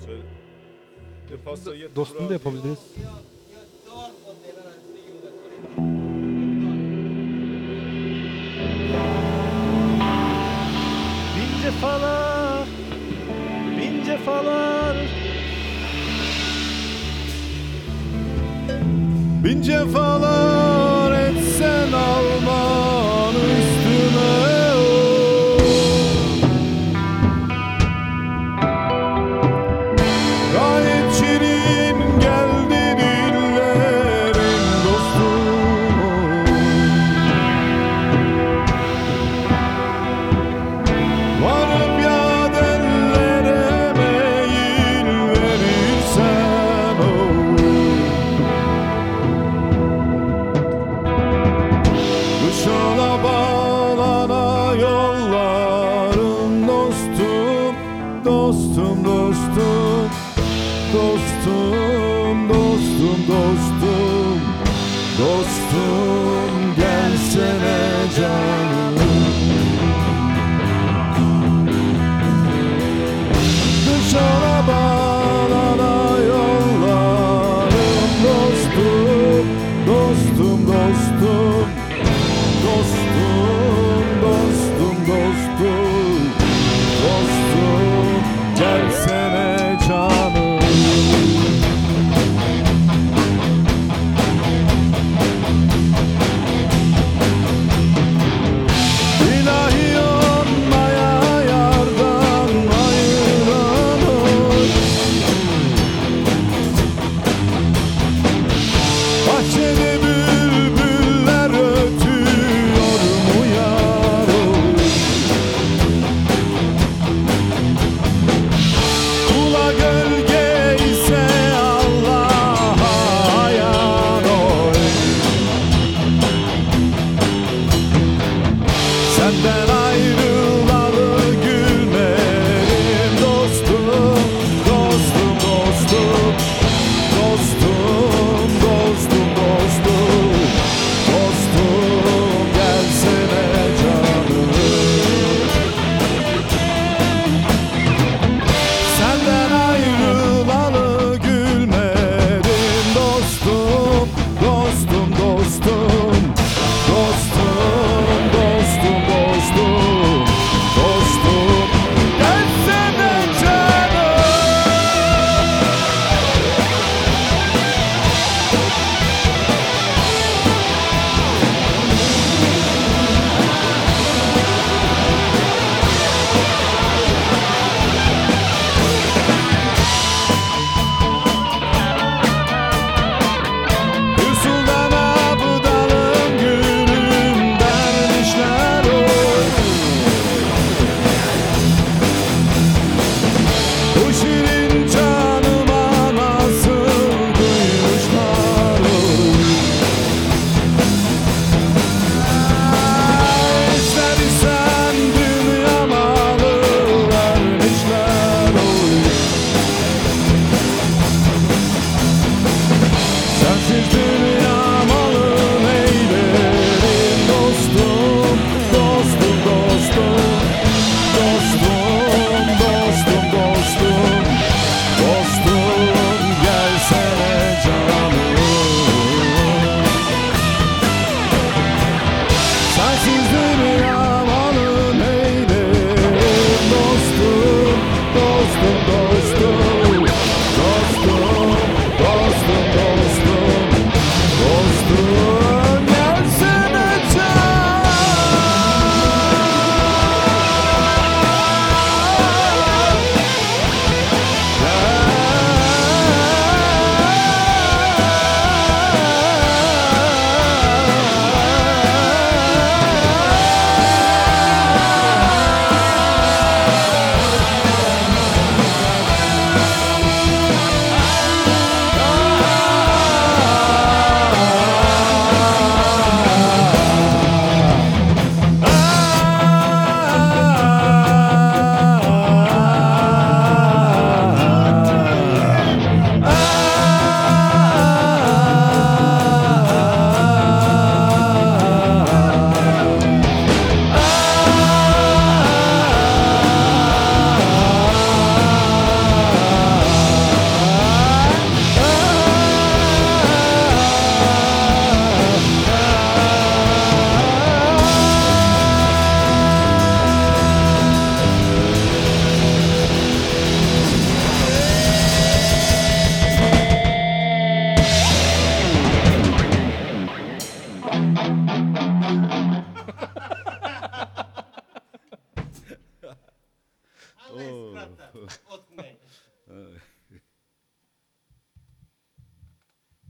Söyle. Bir pasta getir. Dostum da yapabiliriz. Bin cefalar, bin cefalar. Bin cefalar etsen alman üstüme gayet şirin geldi dillerin dostum. Varıp ya dellere meyil verirsen Kuşala bağlana yolların dostum, dostum, dostum, dostum, dostum, dostum, dostum, gelsene canım. Kuşala bağlana yolların dostum, dostum, dostum, dostum, dostum, dostum, dostum, gelsene canım.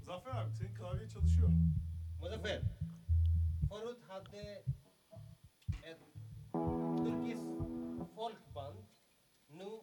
Zafer abi senin klavye çalışıyor. Muzaffer. Förut hade ett turkisk folkband. Nu